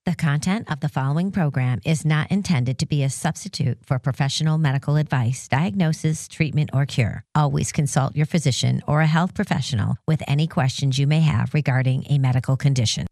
The content of the following program is not intended to be a substitute for professional medical advice, diagnosis, treatment, or cure. Always consult your physician or a health professional with any questions you may have regarding a medical condition.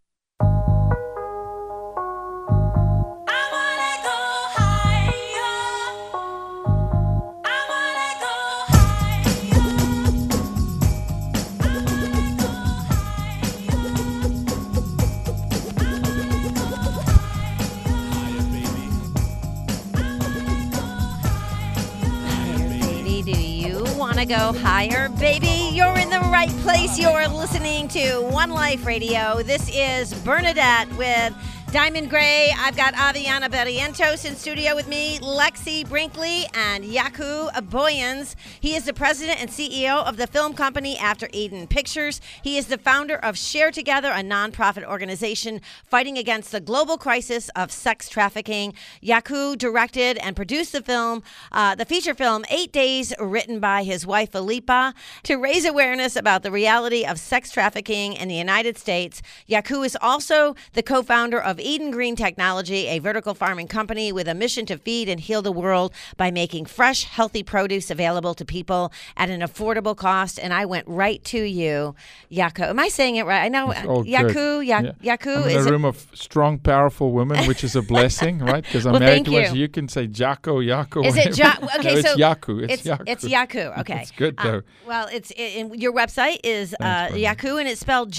Go higher, baby. You're in the right place. You're listening to One Life Radio. This is Bernadette with Diamond Gray. I've got Aviana Barrientos in studio with me, Lexi Brinkley, and Jaco Booyens. He is the president and CEO of the film company After Eden Pictures. He is the founder of Share Together, a nonprofit organization fighting against the global crisis of sex trafficking. Jaco directed and produced the film, the feature film 8 Days, written by his wife Felipa, to raise awareness about the reality of sex trafficking in the United States. Jaco is also the co-founder of Eden Green Technology, a vertical farming company with a mission to feed and heal the world by making fresh, healthy produce available to people at an affordable cost. And I went right to you, Jaco. Am I saying it right? I know Jaco. Jaco is a room of strong, powerful women, which is a blessing, right? Because I'm married to you. You can say Jaco. Is it Jaco? Okay, no, so it's Jaco. It's Jaco. Okay, it's good though. Well, your website is Jaco, and it's spelled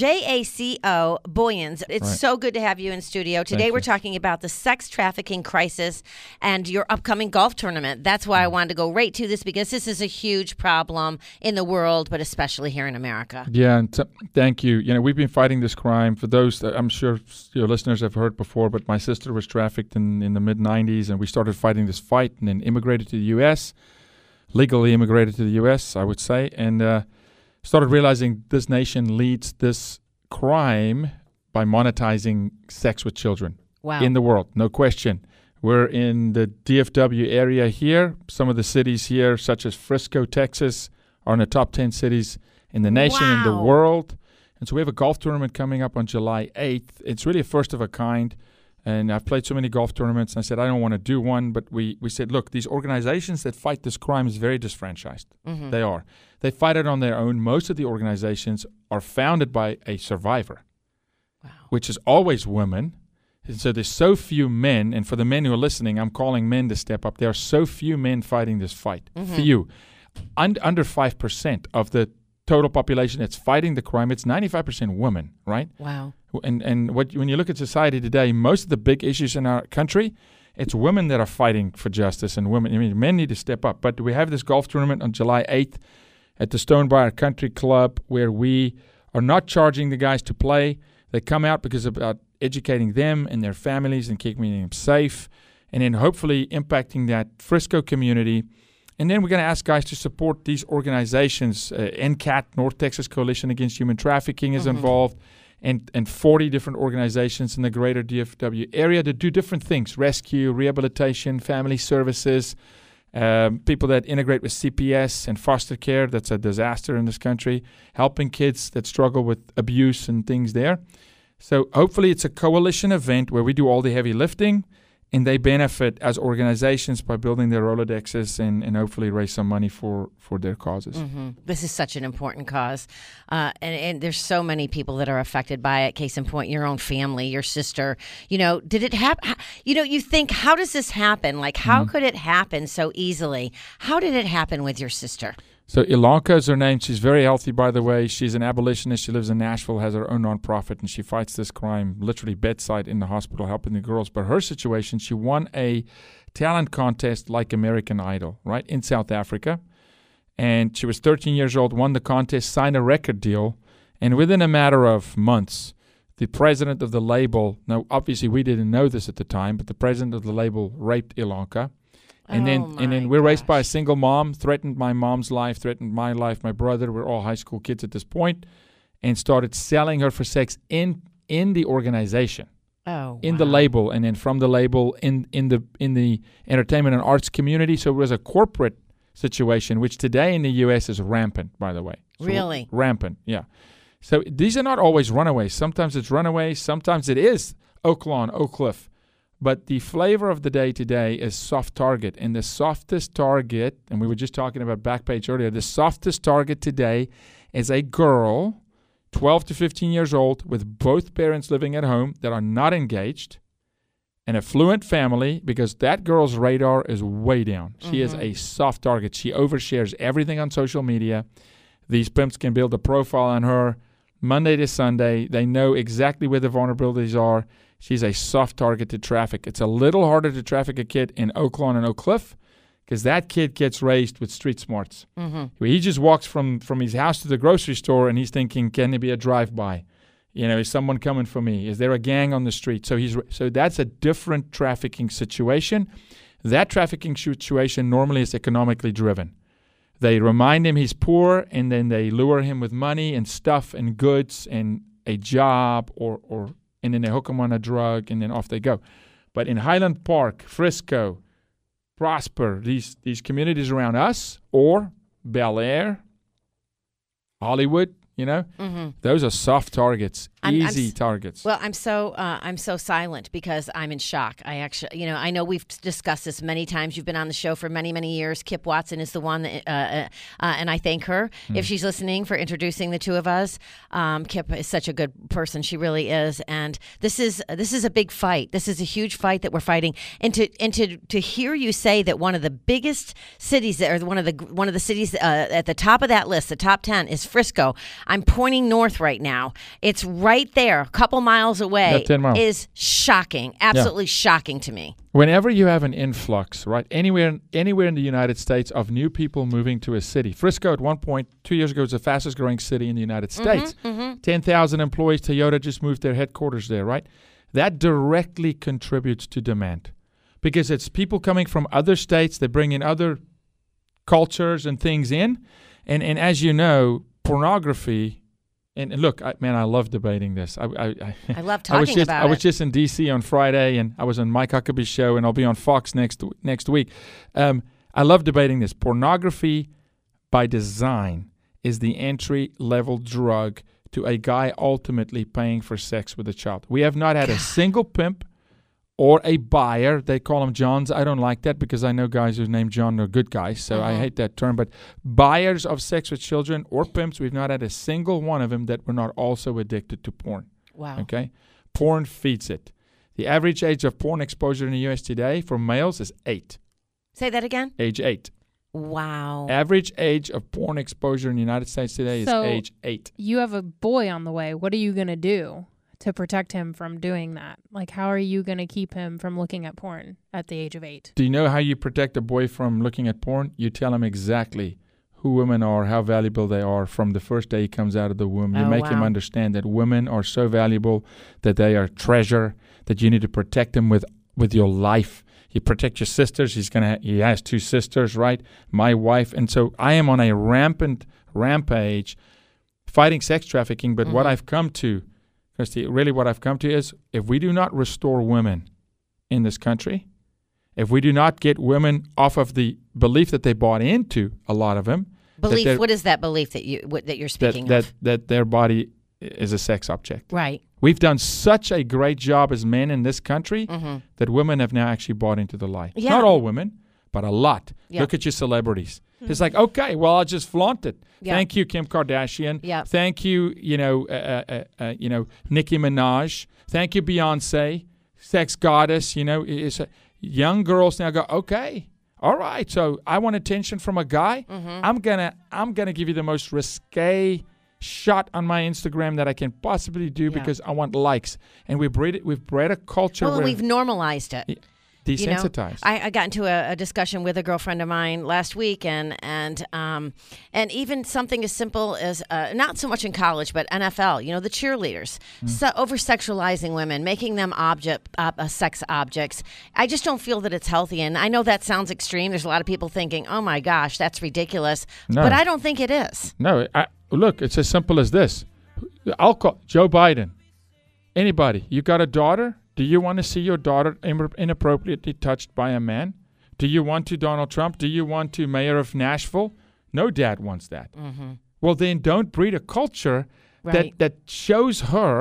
Jaco Booyens. It's so good to have you in studio. Today we're talking about the sex trafficking crisis and your upcoming golf tournament. That's why I wanted to go right to this, because this is a huge problem in the world, but especially here in America. Yeah, and thank you. You know, we've been fighting this crime. For those that I'm sure your listeners have heard before, but my sister was trafficked in the mid-'90s, and we started fighting this fight and then immigrated to the U.S., legally immigrated to the U.S., I would say, and started realizing this nation leads this crime by monetizing sex with children in the world, no question. We're in the DFW area here. Some of the cities here, such as Frisco, Texas, are in the top 10 cities in the nation, in the world. And so we have a golf tournament coming up on July 8th. It's really a first of a kind. And I've played so many golf tournaments, and I said, I don't want to do one. But we said, look, these organizations that fight this crime is very disfranchised. Mm-hmm. They are. They fight it on their own. Most of the organizations are founded by a survivor. Wow. Which is always women. And so there's so few men, and for the men who are listening, I'm calling men to step up. There are so few men fighting this fight. Mm-hmm. Few. Under 5% of the total population that's fighting the crime, it's 95% women, right? Wow. And when you look at society today, most of the big issues in our country, it's women that are fighting for justice, and women. I mean, men need to step up. But we have this golf tournament on July 8th at the Stonebriar Country Club, where we are not charging the guys to play. They come out because of about educating them and their families and keeping them safe, and then hopefully impacting that Frisco community. And then we're going to ask guys to support these organizations. NCAT, North Texas Coalition Against Human Trafficking, is involved, and 40 different organizations in the greater DFW area that do different things: rescue, rehabilitation, family services, people that integrate with CPS and foster care. That's a disaster in this country. Helping kids that struggle with abuse and things there. So hopefully it's a coalition event where we do all the heavy lifting, and they benefit as organizations by building their Rolodexes and hopefully raise some money for their causes. Mm-hmm. This is such an important cause. And there's so many people that are affected by it. Case in point, your own family, your sister. You know, did it happen? You know, you think, how does this happen? Like, how could it happen so easily? How did it happen with your sister? So Ilanka is her name. She's very healthy, by the way. She's an abolitionist. She lives in Nashville, has her own nonprofit, and she fights this crime literally bedside in the hospital, helping the girls. But her situation, she won a talent contest like American Idol, right, in South Africa. And she was 13 years old, won the contest, signed a record deal. And within a matter of months, the president of the label, now obviously we didn't know this at the time, but the president of the label raped Ilanka. And then we're raised by a single mom, threatened my mom's life, threatened my life, my brother. We're all high school kids at this point, and started selling her for sex in the organization. In the label, and then from the label in the entertainment and arts community. So it was a corporate situation, which today in the U.S. is rampant, by the way. So really? Rampant, yeah. So these are not always runaways. Sometimes it's runaways. Sometimes it is Oak Lawn, Oak Cliff. But the flavor of the day today is soft target. And the softest target, and we were just talking about Backpage earlier, the softest target today is a girl, 12 to 15 years old, with both parents living at home that are not engaged, an affluent family, because that girl's radar is way down. She is a soft target. She overshares everything on social media. These pimps can build a profile on her Monday to Sunday. They know exactly where the vulnerabilities are. She's a soft target to traffic. It's a little harder to traffic a kid in Oak Lawn and Oak Cliff because that kid gets raised with street smarts. He just walks from his house to the grocery store and he's thinking, can there be a drive-by? Is someone coming for me? Is there a gang on the street? So that's a different trafficking situation. That trafficking situation normally is economically driven. They remind him he's poor, and then they lure him with money and stuff and goods and a job, and then they hook him on a drug, and then off they go. But in Highland Park, Frisco, Prosper, these communities around us, or Bel Air, Hollywood, those are soft targets, easy targets. Well, I'm so silent because I'm in shock. I actually, I know we've discussed this many times. You've been on the show for many, many years. Kip Watson is the one that, and I thank her if she's listening for introducing the two of us. Kip is such a good person. She really is. And this is a big fight. This is a huge fight that we're fighting. And to hear you say that one of the biggest cities, or one of the cities at the top of that list, the top 10, is Frisco. I'm pointing north right now. It's right there, a couple miles away. Yeah, 10 miles. Is shocking, absolutely shocking to me. Whenever you have an influx, right, anywhere in the United States of new people moving to a city. Frisco at one point, 2 years ago, was the fastest growing city in the United States. 10,000 employees. Toyota just moved their headquarters there, right? That directly contributes to demand because it's people coming from other states. They bring in other cultures and things in. And as you know, pornography, and look, I love debating this. I love talking about it. I was just in D.C. on Friday, and I was on Mike Huckabee's show, and I'll be on Fox next week. I love debating this. Pornography, by design, is the entry-level drug to a guy ultimately paying for sex with a child. We have not had a single pimp or a buyer. They call them Johns. I don't like that because I know guys who named John are good guys, so I hate that term. But buyers of sex with children or pimps, we've not had a single one of them that were not also addicted to porn. Wow. Okay? Porn feeds it. The average age of porn exposure in the U.S. today for males is 8. Say that again? Age 8. Wow. Average age of porn exposure in the United States today is age 8. You have a boy on the way. What are you going to do to protect him from doing that? Like, how are you going to keep him from looking at porn at the age of 8? Do you know how you protect a boy from looking at porn? You tell him exactly who women are, how valuable they are from the first day he comes out of the womb. You make him understand that women are so valuable, that they are treasure, that you need to protect them with your life. You protect your sisters. He has 2 sisters, right? My wife. And so I am on a rampage fighting sex trafficking. But what I've come to, Christy, really what I've come to is if we do not restore women in this country, if we do not get women off of the belief that they bought into, a lot of them. Belief, what is that belief that you're speaking of? That their body is a sex object. Right. We've done such a great job as men in this country that women have now actually bought into the lie. Yeah. Not all women, but a lot. Yeah. Look at your celebrities. It's like, okay, well, I'll just flaunt it. Yeah. Thank you, Kim Kardashian. Yeah. Thank you, Nicki Minaj. Thank you, Beyonce, sex goddess. Young girls now go, okay, all right. So I want attention from a guy. I'm gonna give you the most risque shot on my Instagram that I can possibly do because I want likes. And we've bred a culture where we've normalized it. Desensitized. I got into a discussion with a girlfriend of mine last week, and even something as simple as not so much in college, but NFL. The cheerleaders, over sexualizing women, making them sex objects. I just don't feel that it's healthy, and I know that sounds extreme. There's a lot of people thinking, "Oh my gosh, that's ridiculous," but I don't think it is. No, look, it's as simple as this. I'll call Joe Biden. Anybody, you got a daughter? Do you want to see your daughter inappropriately touched by a man? Do you want to Donald Trump? Do you want to Mayor of Nashville? No dad wants that. Well, then don't breed a culture that shows her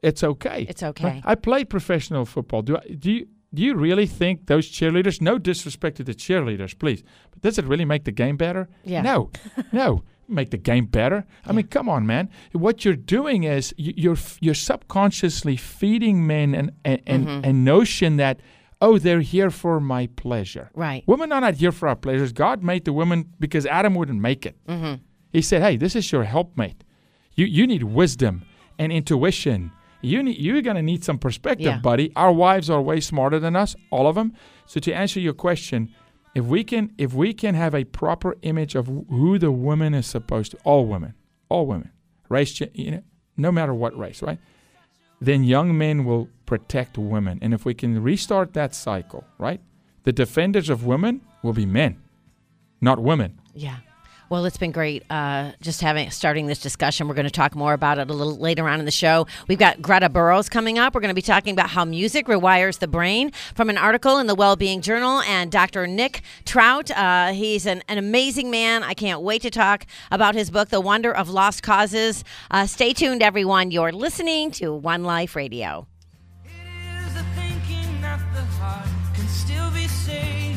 It's okay. It's okay. Right? I played professional football. Do you really think those cheerleaders, no disrespect to the cheerleaders, please, but does it really make the game better? Yeah. No. Make the game better. I mean, come on, man. What you're doing is you're subconsciously feeding men a notion that, oh, they're here for my pleasure. Right. Women are not here for our pleasures. God made the woman because Adam wouldn't make it. Mm-hmm. He said, hey, this is your helpmate. You need wisdom and intuition. You're going to need some perspective, buddy. Our wives are way smarter than us, all of them. So to answer your question, if we can have a proper image of who the woman is supposed to, all women, race, no matter what race, right? Then young men will protect women. And if we can restart that cycle, right? The defenders of women will be men, not women. Yeah. Well, it's been great starting this discussion. We're going to talk more about it a little later on in the show. We've got Greta Burrows coming up. We're going to be talking about how music rewires the brain from an article in the Wellbeing Journal. And Dr. Nick Trout, he's an amazing man. I can't wait to talk about his book, The Wonder of Lost Causes. Stay tuned, everyone. You're listening to One Life Radio. It is the thinking that the heart can still be saved.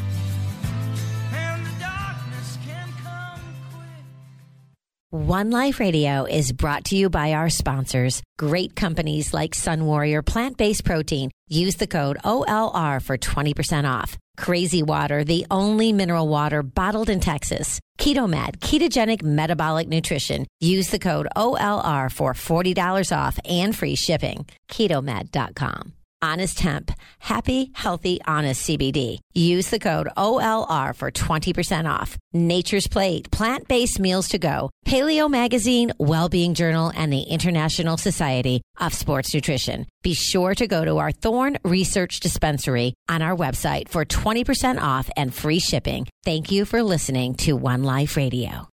One Life Radio is brought to you by our sponsors, great companies like Sun Warrior Plant-Based Protein. Use the code OLR for 20% off. Crazy Water, the only mineral water bottled in Texas. KetoMed, ketogenic metabolic nutrition. Use the code OLR for $40 off and free shipping. KetoMed.com. Honest Hemp, happy, healthy, honest CBD. Use the code OLR for 20% off. Nature's Plate, plant-based meals to go. Paleo Magazine, Wellbeing Journal, and the International Society of Sports Nutrition. Be sure to go to our Thorne Research Dispensary on our website for 20% off and free shipping. Thank you for listening to One Life Radio.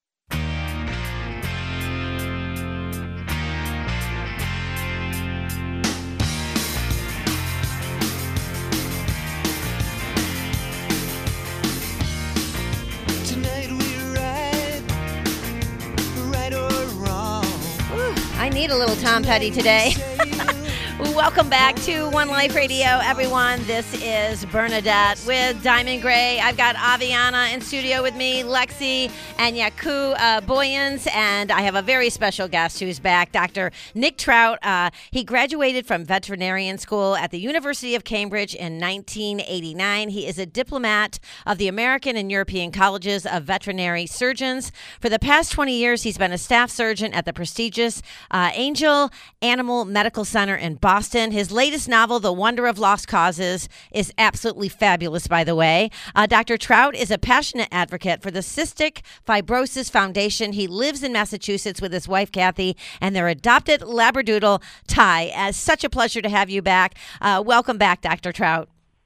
I need a little Tom Petty today. Welcome back to One Life Radio, everyone. This is Bernadette with Diamond Gray. I've got Aviana in studio with me, Lexi and Yaku Boyens, and I have a very special guest who's back, Dr. Nick Trout. He graduated from veterinarian school at the University of Cambridge in 1989. He is a diplomat of the American and European Colleges of Veterinary Surgeons. For the past 20 years, he's been a staff surgeon at the prestigious Angel Animal Medical Center in Boston. His latest novel, The Wonder of Lost Causes, is absolutely fabulous, by the way. Dr. Trout is a passionate advocate for the Cystic Fibrosis Foundation. He lives in Massachusetts with his wife, Kathy, and their adopted Labradoodle, Ty. It's such a pleasure to have you back. Welcome back, Dr. Trout.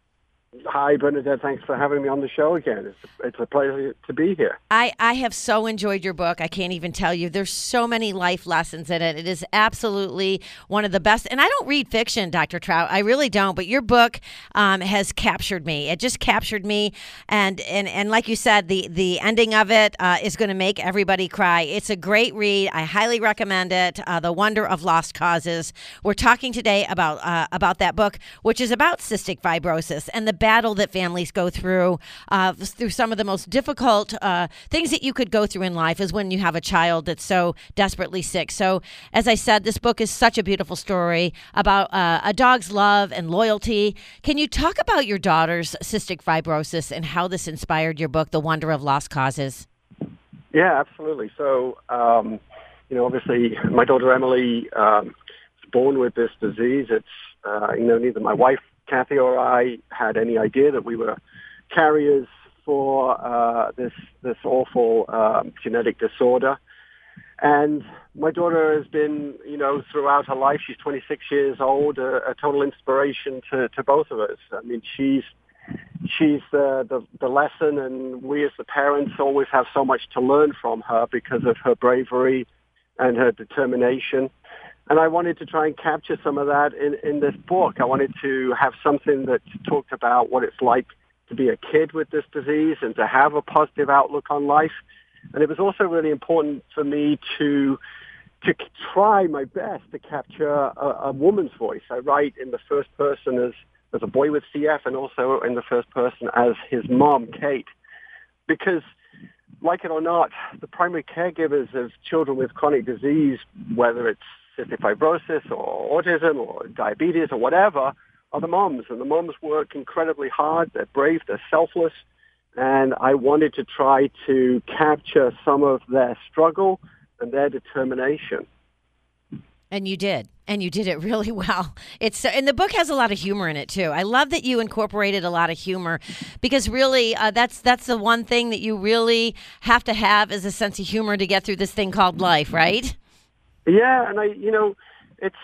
Hi, Bernadette. Thanks for having me on the show again. It's a pleasure to be here. I have so enjoyed your book. I can't even tell you. There's so many life lessons in it. It is absolutely one of the best. And I don't read fiction, Dr. Trout. I really don't. But your book has captured me. It just captured me. And like you said, the ending of it is going to make everybody cry. It's a great read. I highly recommend it. The Wonder of Lost Causes. We're talking today about that book, which is about cystic fibrosis and the battle that families go through some of the most difficult things that you could go through in life is when you have a child that's so desperately sick. So, as I said, this book is such a beautiful story about a dog's love and loyalty. Can you talk about your daughter's cystic fibrosis and how this inspired your book, The Wonder of Lost Causes? Yeah, absolutely. So, obviously, my daughter Emily was born with this disease. It's, neither my wife Kathy or I had any idea that we were carriers for this awful genetic disorder. And my daughter has been, throughout her life, she's 26 years old, a total inspiration to both of us. I mean, she's the lesson, and we as the parents always have so much to learn from her because of her bravery and her determination. And I wanted to try and capture some of that in this book. I wanted to have something that talked about what it's like to be a kid with this disease and to have a positive outlook on life. And it was also really important for me to try my best to capture a woman's voice. I write in the first person as a boy with CF, and also in the first person as his mom, Kate, because, like it or not, the primary caregivers of children with chronic disease, whether it's cystic fibrosis or autism or diabetes or whatever, are the moms. And the moms work incredibly hard. They're brave. They're selfless. And I wanted to try to capture some of their struggle and their determination. And you did. And you did it really well. And the book has a lot of humor in it too. I love that you incorporated a lot of humor, because really that's the one thing that you really have to have, is a sense of humor to get through this thing called life, right? Yeah, and it's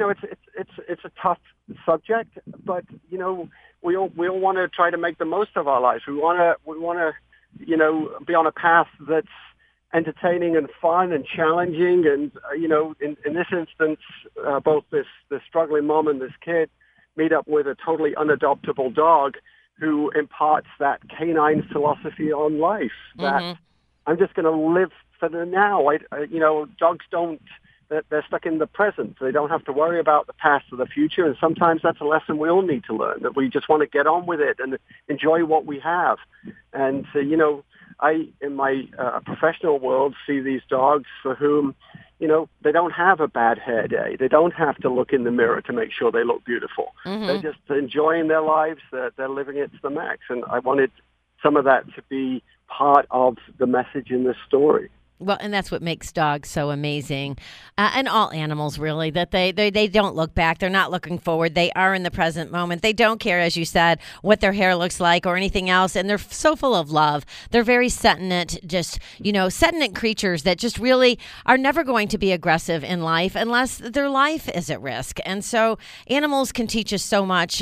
a tough subject, but we all want to try to make the most of our lives. We want to be on a path that's entertaining and fun and challenging. And, in this instance, both this struggling mom and this kid meet up with a totally unadoptable dog who imparts that canine philosophy on life, that I'm just going to live for the now. Dogs don't, they're stuck in the present. They don't have to worry about the past or the future. And sometimes that's a lesson we all need to learn, that we just want to get on with it and enjoy what we have. And, I, in my professional world, see these dogs for whom, they don't have a bad hair day. They don't have to look in the mirror to make sure they look beautiful. They're just enjoying their lives. They're living it to the max. And I wanted some of that to be part of the message in this story. Well, and that's what makes dogs so amazing, and all animals really, that they don't look back. They're not looking forward. They are in the present moment. They don't care, as you said, what their hair looks like or anything else, and they're so full of love. They're very sentient, sentient creatures that just really are never going to be aggressive in life unless their life is at risk. And so animals can teach us so much.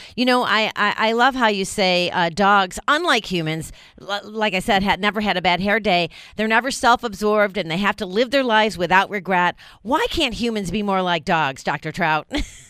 I love how you say dogs, unlike humans, like I said, never had a bad hair day. They're never self-absorbed, and they have to live their lives without regret. Why can't humans be more like dogs, Dr. Trout?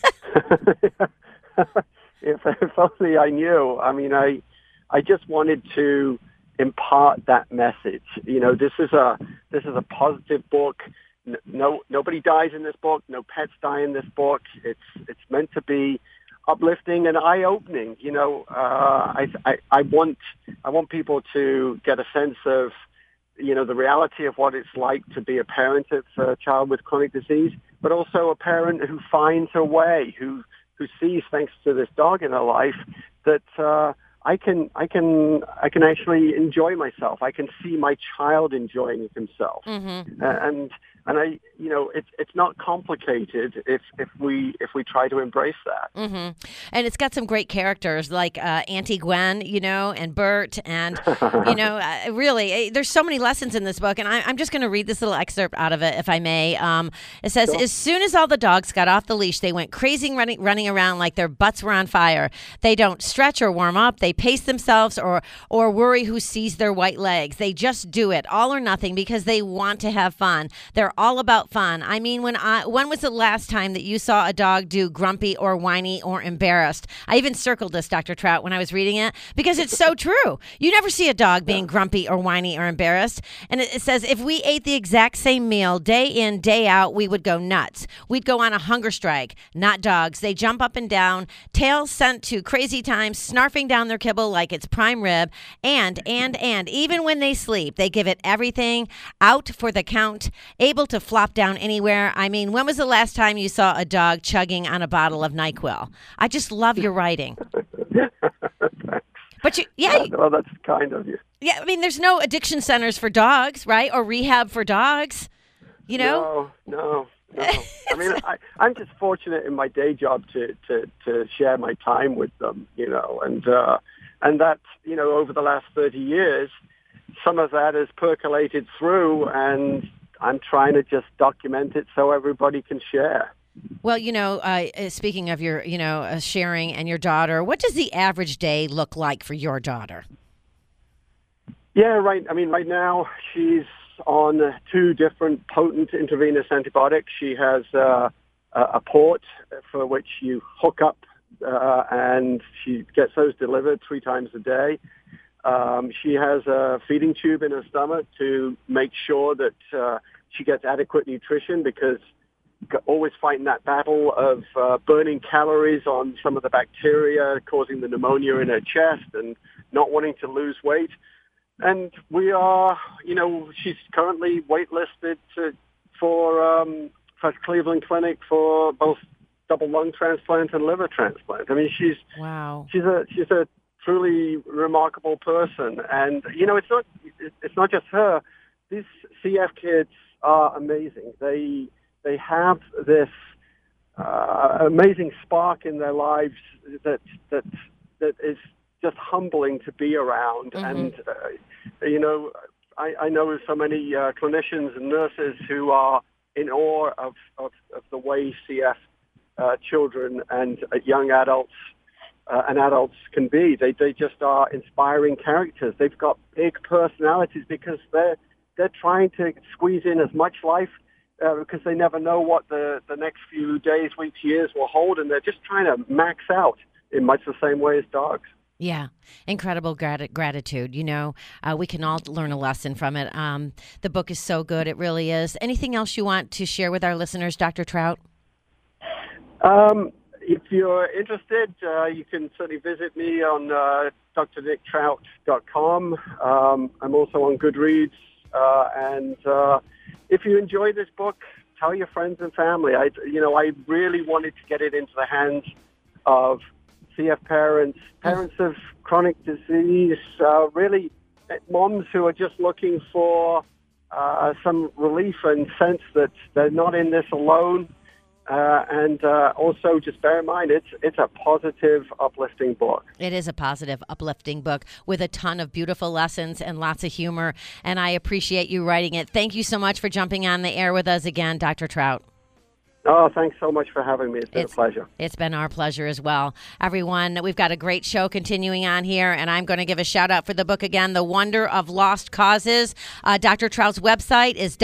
If only I knew. I mean, I just wanted to impart that message. This is a positive book. Nobody dies in this book. No pets die in this book. It's meant to be uplifting and eye-opening. I want people to get a sense of the reality of what it's like to be a parent of a child with chronic disease, but also a parent who finds a way, who sees, thanks to this dog in her life, that I can actually enjoy myself. I can see my child enjoying himself, and I, it's not complicated if we try to embrace that. And it's got some great characters like Auntie Gwen, and Bert, and really, there's so many lessons in this book. And I'm just going to read this little excerpt out of it, if I may. It says, "As soon as all the dogs got off the leash, they went crazy, running around like their butts were on fire. They don't stretch or warm up. They pace themselves or worry who sees their white legs. They just do it, all or nothing, because they want to have fun. They're all about fun. I mean, when was the last time that you saw a dog do grumpy or whiny or embarrassed?" I even circled this, Dr. Trout, when I was reading it, because it's so true. You never see a dog being grumpy or whiny or embarrassed. And it says, if we ate the exact same meal day in, day out, we would go nuts. We'd go on a hunger strike. Not dogs. They jump up and down, tails sent to crazy times, snarfing down their kibble like it's prime rib. And even when they sleep, they give it everything, out for the count, able to flop down anywhere. I mean, when was the last time you saw a dog chugging on a bottle of NyQuil? I just love your writing. But well, that's kind of you. Yeah, I mean, there's no addiction centers for dogs, right? Or rehab for dogs, No. I mean, I'm just fortunate in my day job to share my time with them, and that, over the last 30 years, some of that has percolated through, and I'm trying to just document it so everybody can share. Well, speaking of your, sharing and your daughter, what does the average day look like for your daughter? Yeah, right. I mean, right now she's on 2 different potent intravenous antibiotics. She has a port for which you hook up, and she gets those delivered 3 times a day. She has a feeding tube in her stomach to make sure that she gets adequate nutrition because always fighting that battle of burning calories on some of the bacteria causing the pneumonia in her chest and not wanting to lose weight. And we are, she's currently waitlisted for Cleveland Clinic for both double lung transplant and liver transplant. I mean, she's a truly remarkable person. And, it's not just her. These CF kids are amazing. They have this amazing spark in their lives that is just humbling to be around. And, I know so many clinicians and nurses who are in awe of the way CF children and young adults and adults can be. They just are inspiring characters. They've got big personalities because they're trying to squeeze in as much life because they never know what the next few days, weeks, years will hold, and they're just trying to max out in much the same way as dogs. Yeah, incredible gratitude. We can all learn a lesson from it. The book is so good. It really is. Anything else you want to share with our listeners, Dr. Trout? If you're interested, you can certainly visit me on drnicktrout.com. I'm also on Goodreads. And if you enjoy this book, tell your friends and family. I really wanted to get it into the hands of CF parents of chronic disease, really moms who are just looking for some relief and sense that they're not in this alone. And also just bear in mind, it's a positive, uplifting book. It is a positive, uplifting book with a ton of beautiful lessons and lots of humor. And I appreciate you writing it. Thank you so much for jumping on the air with us again, Dr. Trout. Oh, thanks so much for having me. It's been a pleasure. It's been our pleasure as well. Everyone, we've got a great show continuing on here, and I'm going to give a shout out for the book again, The Wonder of Lost Causes. Dr. Trout's website is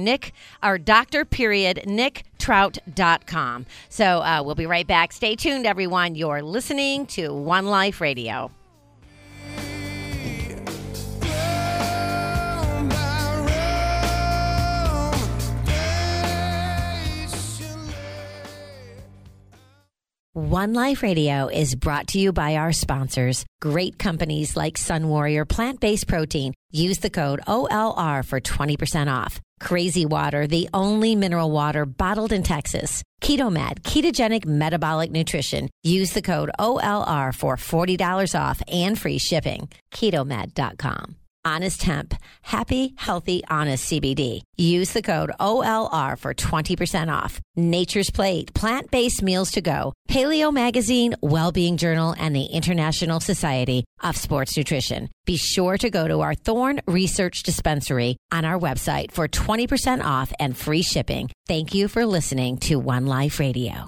Nicktrout.com. So we'll be right back. Stay tuned, everyone. You're listening to One Life Radio. One Life Radio is brought to you by our sponsors, great companies like Sun Warrior Plant-Based Protein. Use the code OLR for 20% off. Crazy Water, the only mineral water bottled in Texas. KetoMed, ketogenic metabolic nutrition. Use the code OLR for $40 off and free shipping. KetoMed.com. Honest Hemp, happy, healthy, honest CBD. Use the code OLR for 20% off. Nature's Plate, plant-based meals to go. Paleo Magazine, Wellbeing Journal, and the International Society of Sports Nutrition. Be sure to go to our Thorne Research Dispensary on our website for 20% off and free shipping. Thank you for listening to One Life Radio.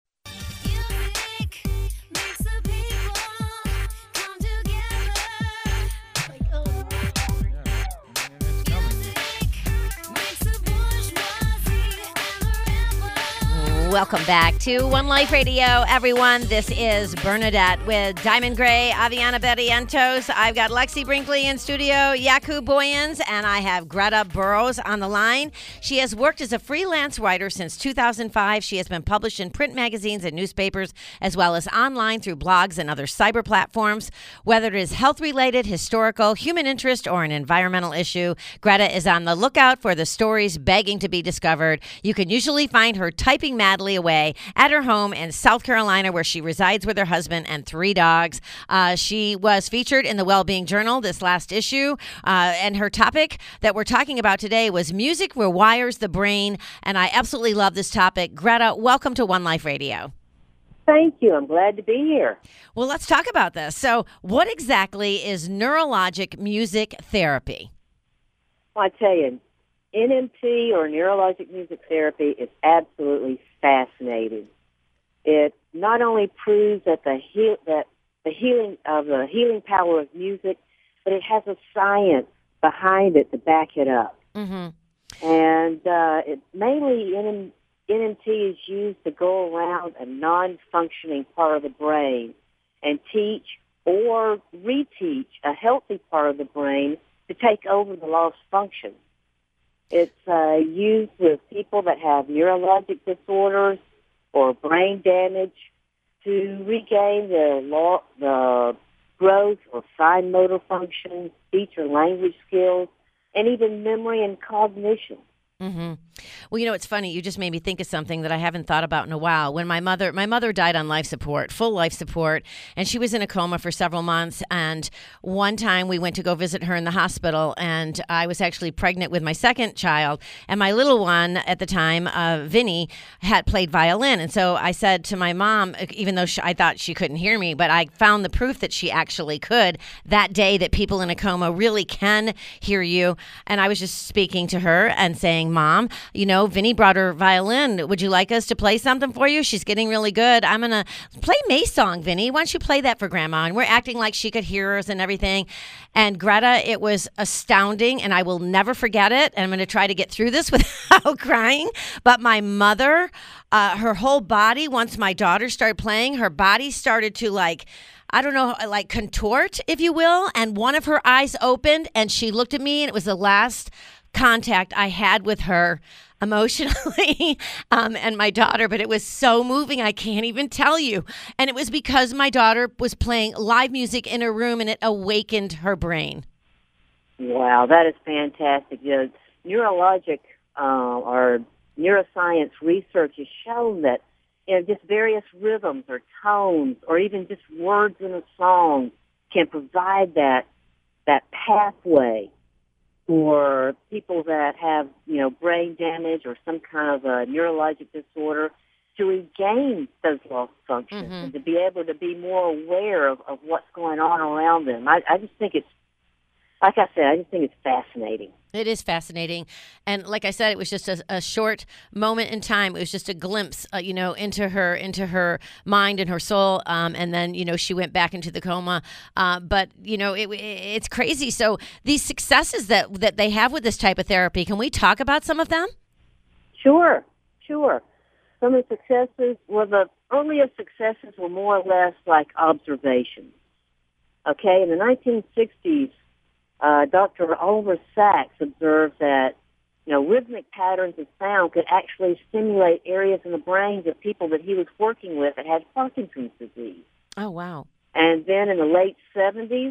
Welcome back to One Life Radio, everyone. This is Bernadette with Diamond Gray, Aviana Barrientos. I've got Lexi Brinkley in studio, Yaku Boyens, and I have Greta Burrows on the line. She has worked as a freelance writer since 2005. She has been published in print magazines and newspapers, as well as online through blogs and other cyber platforms. Whether it is health-related, historical, human interest, or an environmental issue, Greta is on the lookout for the stories begging to be discovered. You can usually find her typing madly away at her home in South Carolina, where she resides with her husband and 3 dogs. She was featured in the Wellbeing Journal this last issue, and her topic that we're talking about today was music rewires the brain, and I absolutely love this topic. Greta, welcome to One Life Radio. Thank you. I'm glad to be here. Well, let's talk about this. So what exactly is neurologic music therapy? Well, I tell you, NMT, or neurologic music therapy, is absolutely fascinating. It not only proves that the healing power of music, but it has a science behind it to back it up. Mm-hmm. And it mainly NMT is used to go around a non-functioning part of the brain and teach or reteach a healthy part of the brain to take over the lost function. It's used with people that have neurologic disorders or brain damage to regain the growth or fine motor function, speech or language skills, and even memory and cognition. Mm-hmm. Well, you know, it's funny. You just made me think of something that I haven't thought about in a while. When my mother died on life support, full life support, and she was in a coma for several months. And one time we went to go visit her in the hospital, and I was actually pregnant with my second child. And my little one at the time, Vinny, had played violin. And so I said to my mom, even though I thought she couldn't hear me, but I found the proof that she actually could that day, that people in a coma really can hear you. And I was just speaking to her and saying, Mom, you know, Vinny brought her violin. Would you like us to play something for you? She's getting really good. I'm going to play May's song, Vinny. Why don't you play that for Grandma? And we're acting like she could hear us and everything. And Greta, it was astounding, and I will never forget it. And I'm going to try to get through this without crying. But my mother, her whole body, once my daughter started playing, her body started to I don't know, like contort, if you will. And one of her eyes opened, and she looked at me, and it was the last contact I had with her emotionally and my daughter, but it was so moving, I can't even tell you. And it was because my daughter was playing live music in her room, and it awakened her brain. Wow, that is fantastic. Neurologic or neuroscience research has shown that just various rhythms or tones or even just words in a song can provide that pathway for people that have, brain damage or some kind of a neurologic disorder to regain those lost functions and to be able to be more aware of what's going on around them. I just think it's, like I said, I just think it's fascinating. It is fascinating. And like I said, it was just a short moment in time. It was just a glimpse, into her mind and her soul. And then, she went back into the coma. But, it's crazy. So these successes that they have with this type of therapy, can we talk about some of them? Sure. Some of the successes, the earliest successes were more or less like observations. Okay, in the 1960s, Dr. Oliver Sacks observed that, rhythmic patterns of sound could actually stimulate areas in the brains of people that he was working with that had Parkinson's disease. Oh, wow. And then in the late 70s,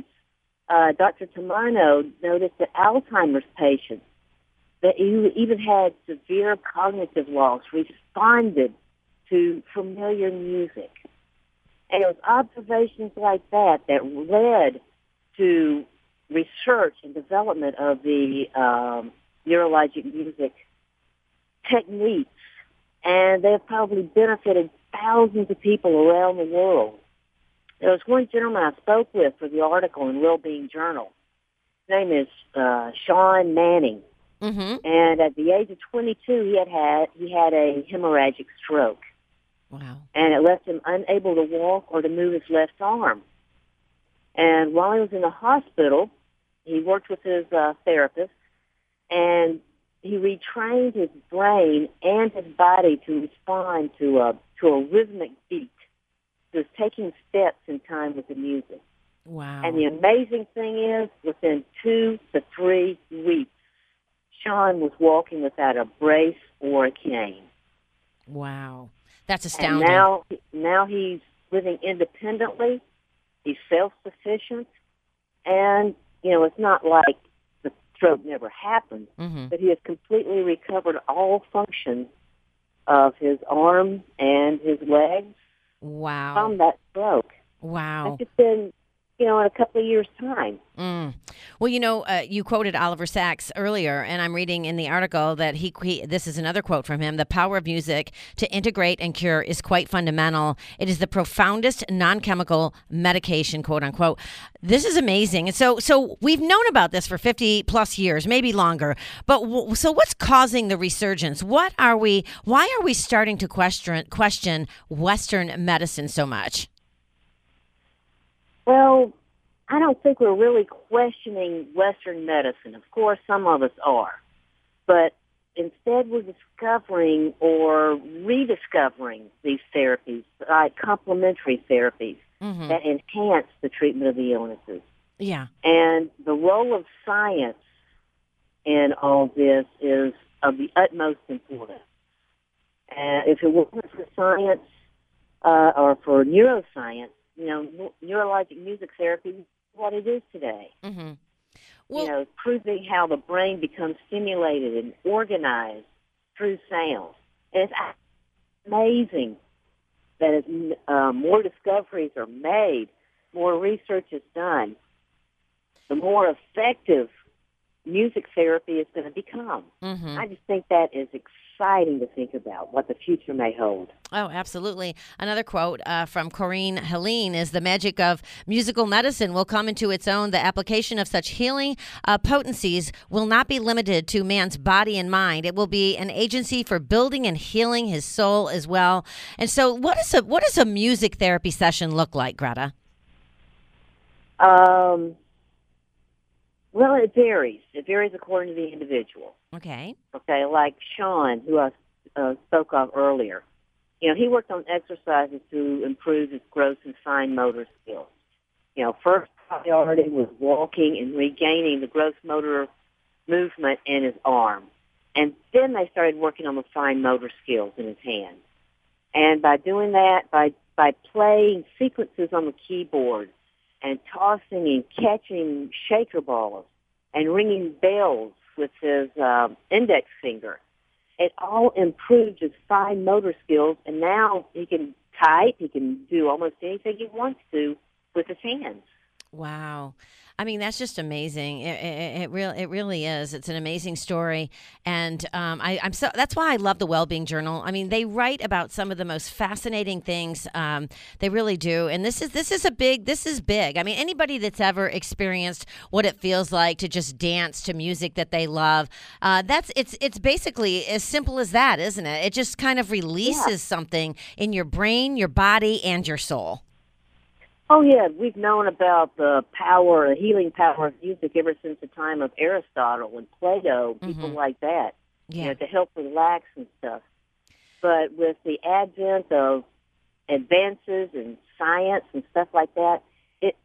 Dr. Tamano noticed that Alzheimer's patients that even had severe cognitive loss responded to familiar music. And it was observations like that led to research and development of the neurologic music techniques, and they've probably benefited thousands of people around the world. There was one gentleman I spoke with for the article in Wellbeing Journal. His name is Sean Manning, and at the age of 22, he had a hemorrhagic stroke. Wow! And it left him unable to walk or to move his left arm. And while he was in the hospital, he worked with his therapist, and he retrained his brain and his body to respond to a rhythmic beat. He was taking steps in time with the music. Wow. And the amazing thing is, within 2 to 3 weeks, Sean was walking without a brace or a cane. Wow. That's astounding. And now he's living independently. He's self-sufficient, and, it's not like the stroke never happened, but he has completely recovered all function of his arm and his legs from that stroke. Wow. That's just been, in a couple of years' time. Well, you quoted Oliver Sacks earlier, and I'm reading in the article that this is another quote from him: "The power of music to integrate and cure is quite fundamental. It is the profoundest non-chemical medication," quote unquote. This is amazing. And so we've known about this for 50 plus years, maybe longer. But so what's causing the resurgence? Why are we starting to question Western medicine so much? Well, I don't think we're really questioning Western medicine. Of course, some of us are. But instead, we're discovering or rediscovering these therapies, like complementary therapies that enhance the treatment of the illnesses. Yeah. And the role of science in all this is of the utmost importance. If it wasn't for science or for neuroscience, neurologic music therapy is what it is today. Mm-hmm. Well, proving how the brain becomes stimulated and organized through sound. And it's amazing that as more discoveries are made, more research is done, the more effective music therapy is going to become. mm-hmm. I just think that is exciting to think about what the future may hold. Oh, absolutely. Another quote from Corinne Helene is, "The magic of musical medicine will come into its own. The application of such healing potencies will not be limited to man's body and mind. It will be an agency for building and healing his soul as well." And so what does a music therapy session look like, Greta? Well, it varies. It varies according to the individual. Okay. Okay, like Sean, who I spoke of earlier. He worked on exercises to improve his gross and fine motor skills. First priority was walking and regaining the gross motor movement in his arm. And then they started working on the fine motor skills in his hand. And by doing that, by playing sequences on the keyboard and tossing and catching shaker balls and ringing bells with his index finger, it all improved his fine motor skills, and now he can type, he can do almost anything he wants to with his hands. Wow. I mean, that's just amazing. It really is. It's an amazing story, and that's why I love the Wellbeing Journal. I mean, they write about some of the most fascinating things. They really do, and this is big. I mean, anybody that's ever experienced what it feels like to just dance to music that they love, it's basically as simple as that, isn't it? It just kind of releases something in your brain, your body, and your soul. Oh, yeah. We've known about the healing power of music ever since the time of Aristotle and Plato, people like that, to help relax and stuff. But with the advent of advances in science and stuff like that, it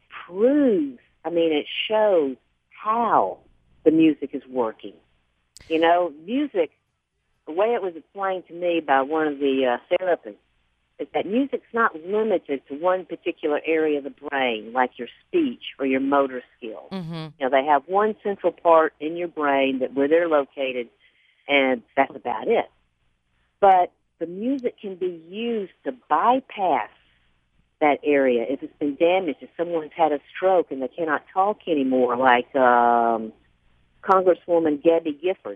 shows how the music is working. Music, the way it was explained to me by one of the therapists, is that music's not limited to one particular area of the brain, like your speech or your motor skills. Mm-hmm. They have one central part in your brain where they're located, and that's about it. But the music can be used to bypass that area if it's been damaged, if someone's had a stroke and they cannot talk anymore, like Congresswoman Gabby Giffords,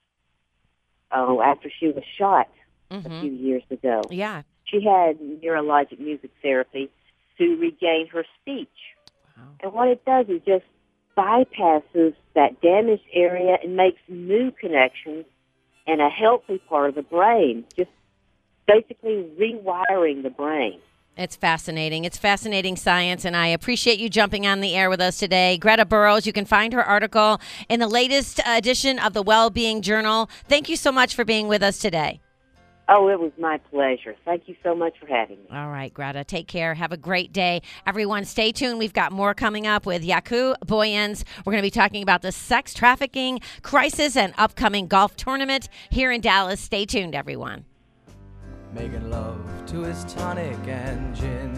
after she was shot a few years ago. Yeah. She had neurologic music therapy to regain her speech. Wow. And what it does is just bypasses that damaged area and makes new connections in a healthy part of the brain, just basically rewiring the brain. It's fascinating. It's fascinating science, and I appreciate you jumping on the air with us today. Greta Burrows, you can find her article in the latest edition of the Wellbeing Journal. Thank you so much for being with us today. Oh, it was my pleasure. Thank you so much for having me. All right, Greta, take care. Have a great day. Everyone, stay tuned. We've got more coming up with Yaku Boyens. We're going to be talking about the sex trafficking crisis and upcoming golf tournament here in Dallas. Stay tuned, everyone. Making love to his tonic and gin.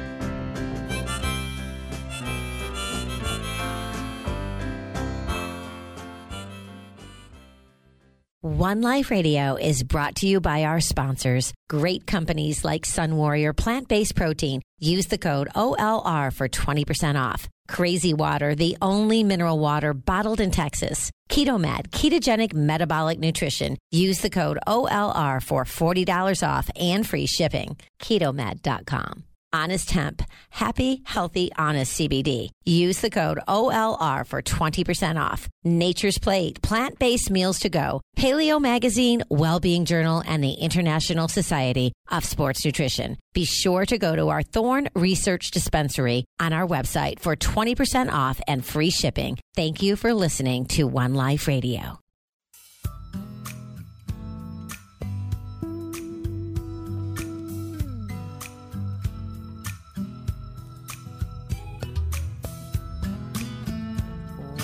One Life Radio is brought to you by our sponsors, great companies like Sun Warrior Plant-Based Protein. Use the code OLR for 20% off. Crazy Water, the only mineral water bottled in Texas. KetoMed, ketogenic metabolic nutrition. Use the code OLR for $40 off and free shipping. KetoMed.com. Honest Hemp, happy, healthy, honest CBD. Use the code OLR for 20% off. Nature's Plate, plant-based meals to go. Paleo Magazine, Wellbeing Journal, and the International Society of Sports Nutrition. Be sure to go to our Thorne Research Dispensary on our website for 20% off and free shipping. Thank you for listening to One Life Radio.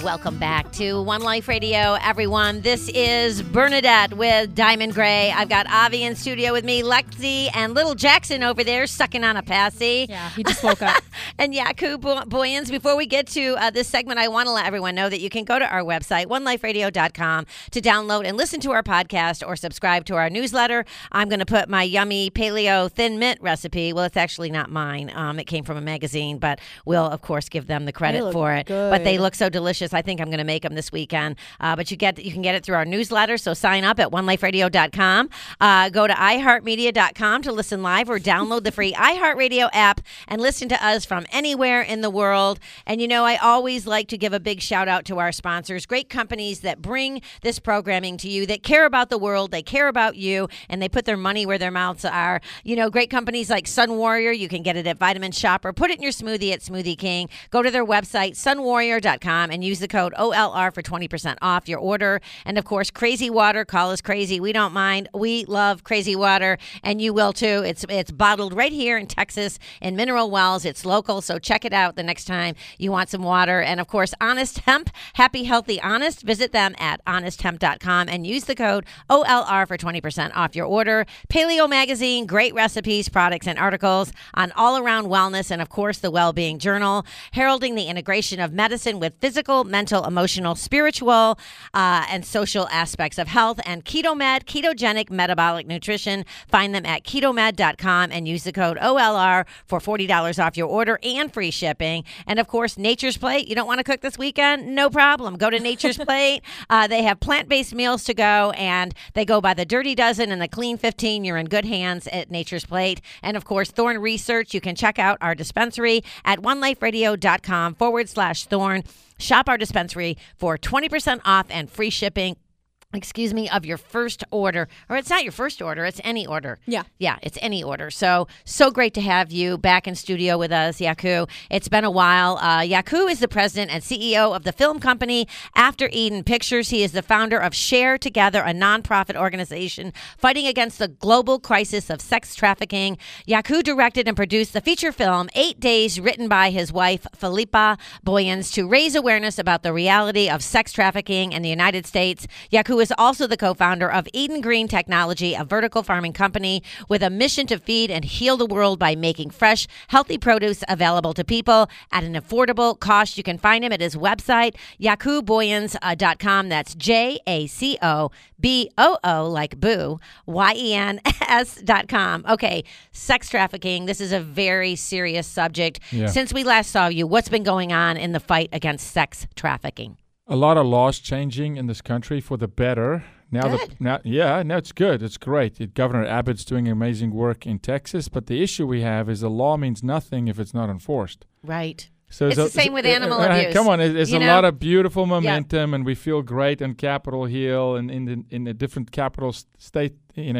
Welcome back to One Life Radio, everyone. This is Bernadette with Diamond Gray. I've got Avi in studio with me, Lexi, and little Jackson over there sucking on a passy. Yeah, he just woke up. And Yaku Boyens. Before we get to this segment, I want to let everyone know that you can go to our website, oneliferadio.com, to download and listen to our podcast or subscribe to our newsletter. I'm going to put my yummy paleo thin mint recipe. Well, it's actually not mine. It came from a magazine, but we'll, of course, give them the credit for it. Good. But they look so delicious. I think I'm going to make them this weekend. But you can get it through our newsletter, so sign up at oneliferadio.com. Go to iHeartMedia.com to listen live or download the free iHeartRadio app and listen to us from anywhere in the world. And, you know, I always like to give a big shout out to our sponsors, great companies that bring this programming to you, that care about the world, they care about you, and they put their money where their mouths are. You know, great companies like Sun Warrior. You can get it at Vitamin Shop or put it in your smoothie at Smoothie King. Go to their website, sunwarrior.com, and use the code OLR for 20% off your order. And, of course, Crazy Water. Call us crazy. We don't mind. We love Crazy Water, and you will, too. It's bottled right here in Texas in Mineral Wells. It's local, so check it out the next time you want some water. And, of course, Honest Hemp, Happy, Healthy, Honest. Visit them at honesthemp.com and use the code OLR for 20% off your order. Paleo Magazine, great recipes, products, and articles on all-around wellness and, of course, the Well-Being Journal, heralding the integration of medicine with physical, mental, emotional, spiritual, and social aspects of health. And KetoMed, ketogenic metabolic nutrition. Find them at ketomed.com and use the code OLR for $40 off your order and free shipping. And, of course, Nature's Plate. You don't want to cook this weekend? No problem. Go to Nature's Plate. They have plant-based meals to go, and they go by the Dirty Dozen and the Clean 15. You're in good hands at Nature's Plate. And, of course, Thorn Research. You can check out our dispensary at oneliferadio.com/Thorn. Shop our dispensary for 20% off and free shipping. Of your first order. Or it's not your first order, it's any order. Yeah. Yeah, it's any order. So great to have you back in studio with us, Yaku. It's been a while. Yaku is the president and CEO of the film company After Eden Pictures. He is the founder of Share Together, a nonprofit organization fighting against the global crisis of sex trafficking. Yaku directed and produced the feature film 8 Days, written by his wife, Philippa Boyens, to raise awareness about the reality of sex trafficking in the United States. Yaku is also the co-founder of Eden Green Technology, a vertical farming company with a mission to feed and heal the world by making fresh, healthy produce available to people at an affordable cost. You can find him at his website, yakuboyens.com. That's JACOBOO, like boo, YENS.com. Okay, sex trafficking. This is a very serious subject. Yeah. Since we last saw you, what's been going on in the fight against sex trafficking? A lot of laws changing in this country for the better. It's good. It's great. Governor Abbott's doing amazing work in Texas, but the issue we have is the law means nothing if it's not enforced. Right. So it's the same with animal abuse. Come on, there's a lot of beautiful momentum, and we feel great on Capitol Hill and in the different capital state,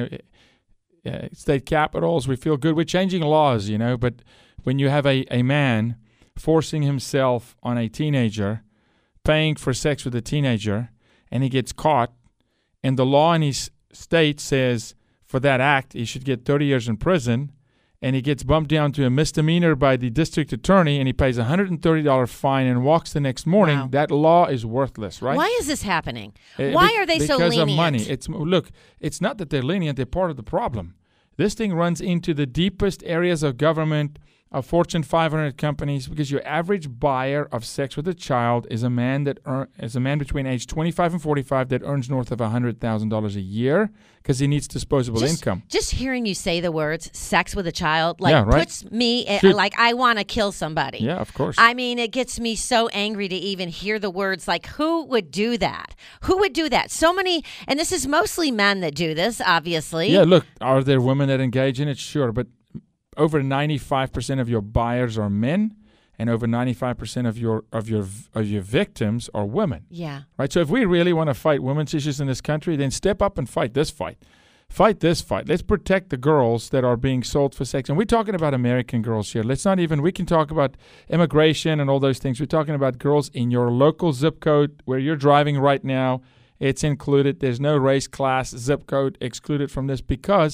state capitals. We feel good. We're changing laws, but when you have a man forcing himself on a teenager, paying for sex with a teenager, and he gets caught, and the law in his state says for that act he should get 30 years in prison, and he gets bumped down to a misdemeanor by the district attorney, and he pays a $130 fine and walks the next morning. Wow. That law is worthless, right? Why is this happening? Why are they so lenient? Because of money. It's not that they're lenient, they're part of the problem. This thing runs into the deepest areas of government, of Fortune 500 companies, because your average buyer of sex with a child is a man between age 25 and 45 that earns north of $100,000 a year because he needs disposable income. Just hearing you say the words "sex with a child" puts me like I want to kill somebody. Yeah, of course. I mean, it gets me so angry to even hear the words. Like, who would do that? Who would do that? So many, and this is mostly men that do this, obviously. Yeah, look, are there women that engage in it? Sure, but over 95% of your buyers are men, and over 95% of your victims are women. Yeah. Right. So if we really want to fight women's issues in this country, then step up and fight this fight. Fight this fight. Let's protect the girls that are being sold for sex. And we're talking about American girls here. We can talk about immigration and all those things. We're talking about girls in your local zip code where you're driving right now. It's included. There's no race, class, zip code excluded from this because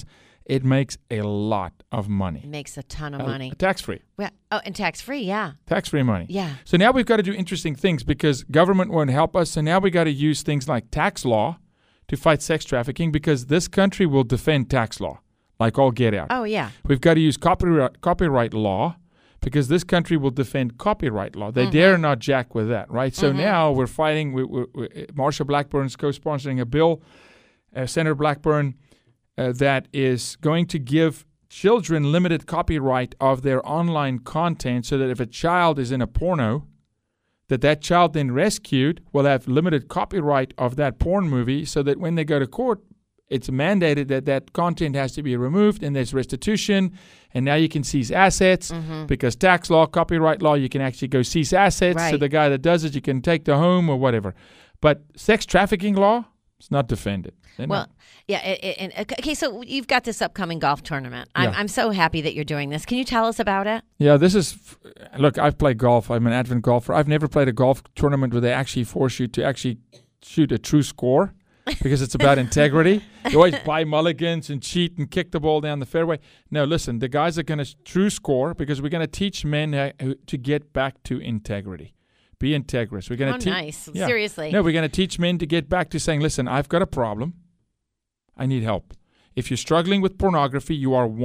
it makes a lot of money. It makes a ton of money. Tax-free. Well, oh, and tax-free, yeah. Tax-free money. Yeah. So now we've got to do interesting things because government won't help us. So now we got to use things like tax law to fight sex trafficking because this country will defend tax law like all get out. Oh, yeah. We've got to use copyright law because this country will defend copyright law. They dare not jack with that, right? So now we're fighting. Marsha Blackburn's co-sponsoring a bill, Senator Blackburn, that is going to give children limited copyright of their online content so that if a child is in a porno, that child then rescued will have limited copyright of that porn movie so that when they go to court, it's mandated that content has to be removed and there's restitution. And now you can seize assets because tax law, copyright law, you can actually go seize assets. Right. So the guy that does it, you can take the home or whatever. But sex trafficking law, it's not defended. Well, yeah. Okay, so you've got this upcoming golf tournament. I'm so happy that you're doing this. Can you tell us about it? Yeah, this is, look, I've played golf. I'm an avid golfer. I've never played a golf tournament where they actually force you to actually shoot a true score because it's about integrity. You always buy mulligans and cheat and kick the ball down the fairway. No, listen, the guys are going to true score because we're going to teach men to get back to integrity. Be integrous. We're going to nice. Yeah. Seriously. No, we're going to teach men to get back to saying, listen, I've got a problem. I need help. If you're struggling with pornography, you are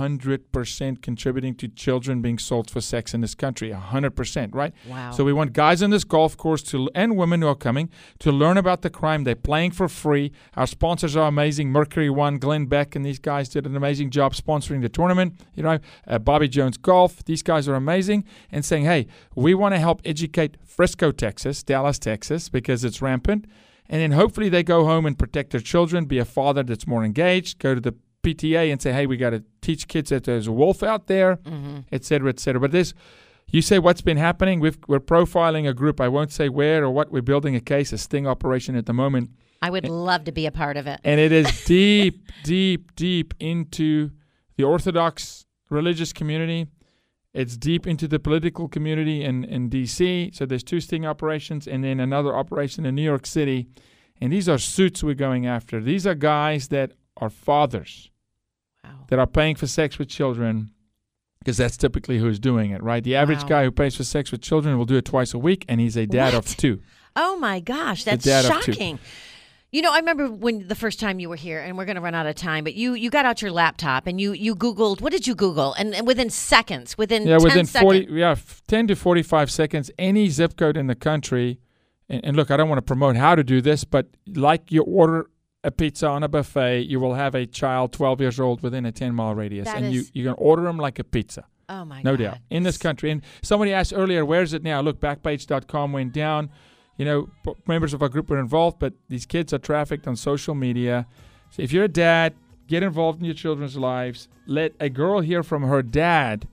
100% contributing to children being sold for sex in this country. 100%, right? Wow. So we want guys on this golf course and women who are coming to learn about the crime. They're playing for free. Our sponsors are amazing. Mercury One, Glenn Beck, and these guys did an amazing job sponsoring the tournament. You know, Bobby Jones Golf. These guys are amazing. And saying, hey, we want to help educate Frisco, Texas, Dallas, Texas, because it's rampant. And then hopefully they go home and protect their children, be a father that's more engaged, go to the PTA and say, hey, we got to teach kids that there's a wolf out there, et cetera, et cetera. But you say what's been happening? We're profiling a group. I won't say where or what. We're building a case, a sting operation at the moment. I would love to be a part of it. And it is deep, deep, deep into the Orthodox religious community. It's deep into the political community in D.C., so there's 2 sting operations and then another operation in New York City. And these are suits we're going after. These are guys that are fathers that are paying for sex with children because that's typically who's doing it, right? The average guy who pays for sex with children will do it twice a week, and he's a dad of 2. Oh, my gosh. That's shocking. You know, I remember when the first time you were here, and we're going to run out of time, but you got out your laptop and you Googled, what did you Google? And within seconds, within 10 seconds. 10 to 45 seconds, any zip code in the country. And look, I don't want to promote how to do this, but like you order a pizza on a buffet, you will have a child 12 years old within a 10-mile radius. You're going to order them like a pizza. Oh, my God. No doubt. In this country. And somebody asked earlier, where is it now? Look, Backpage.com went down. You know, members of our group were involved, but these kids are trafficked on social media. So if you're a dad, get involved in your children's lives. Let a girl hear from her dad,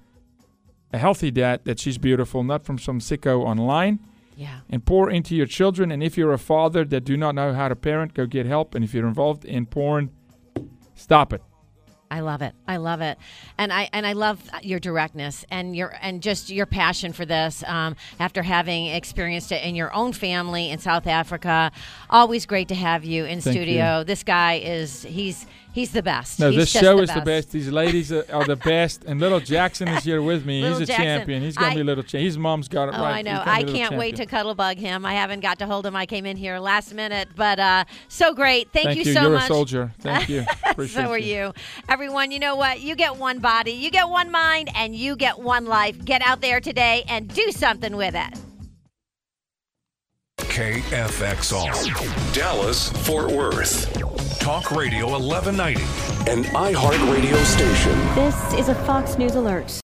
a healthy dad, that she's beautiful, not from some sicko online. Yeah. And pour into your children. And if you're a father that do not know how to parent, go get help. And if you're involved in porn, stop it. I love it. I love it. And I love your directness and just your passion for this after having experienced it in your own family in South Africa. Always great to have you in studio. You. This guy he's the best. No, he's this show is the best. These ladies are the best. And little Jackson is here with me. He's a champion. He's going to be little champion. His mom's got it right. I know. I can't wait to cuddle bug him. I haven't got to hold him. I came in here last minute. But so great. Thank you so You're much. You're a soldier. Thank you. Appreciate So are you. Everyone, you know what? You get one body, you get one mind, and you get one life. Get out there today and do something with it. KFXR, Dallas, Fort Worth. Talk Radio 1190. An iHeartRadio station. This is a Fox News alert.